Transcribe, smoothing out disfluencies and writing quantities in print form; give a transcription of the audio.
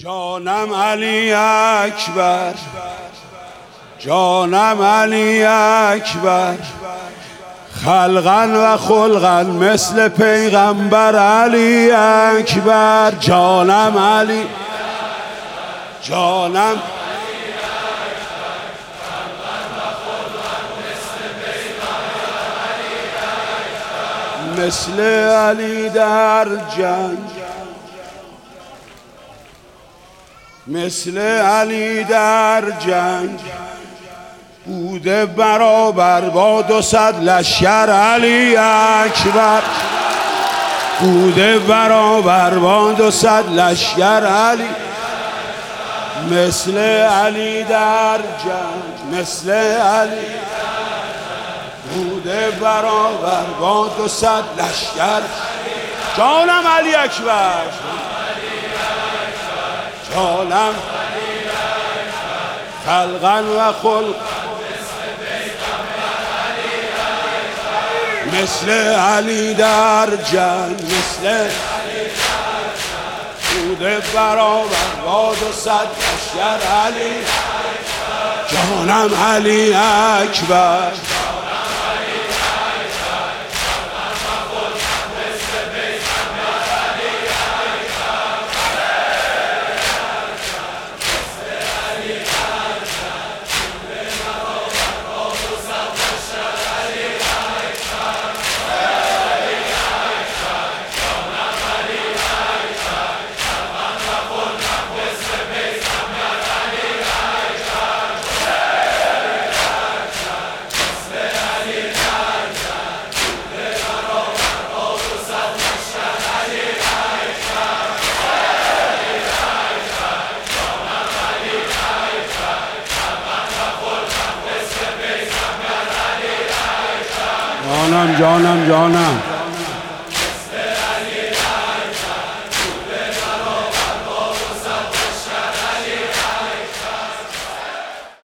جانم علی اکبر، جانم علی اکبر، خلقا و خلقا مثل پیغمبر علی اکبر. جانم علی، جانم مثل علی در جنگ، مثل علی در جنگ بوده برابر با 200 لشکر علی اکبر، بوده برابر با 200 لشکر علی، مثل علی در جنگ، مثل علی بوده برابر با 200 لشکر. جانم علی اکبر، جانم خلقا و خلق مثل علی در جنگ، مثل بوده برابر با 200 لشکر علی. جانم علی اکبر، جانم جانم جانم